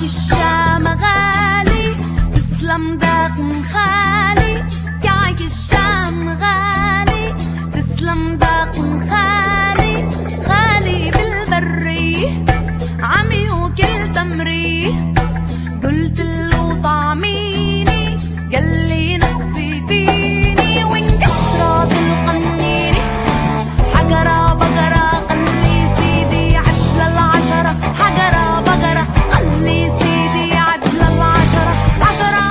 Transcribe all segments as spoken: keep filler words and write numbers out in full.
ياك الشام غالي تسلم داقن خالي، ياك الشام غالي تسلم داقن خالي، خالي بالبري عمي وكل تمري، قلت له طعميني قال لي نسيتيني، وانكسرت القنيني حجرة بقرة قال لي سيدي عدل العشرة، حجرة بقرة قال لي سيدي عدل العشرة، عشرة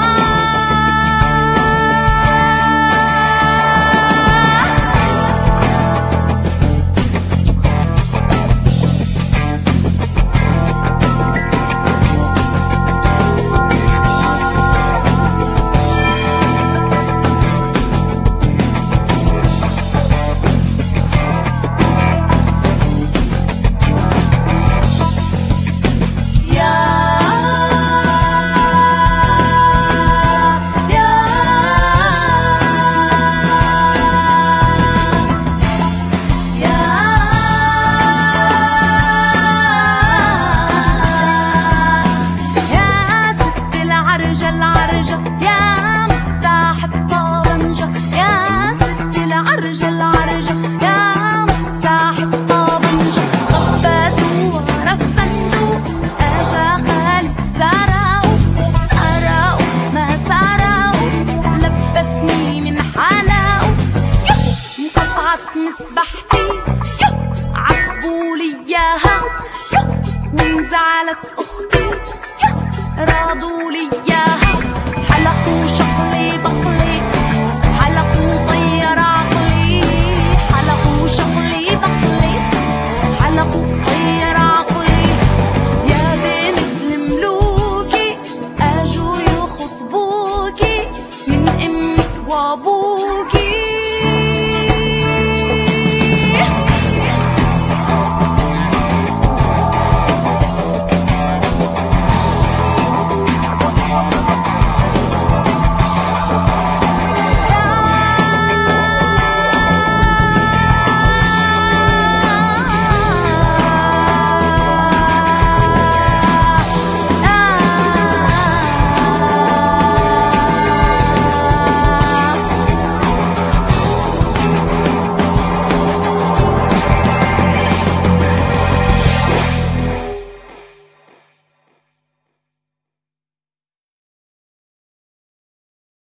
مسبحتي عبولي اياها وانزعلت اختي رادوا لي اياها.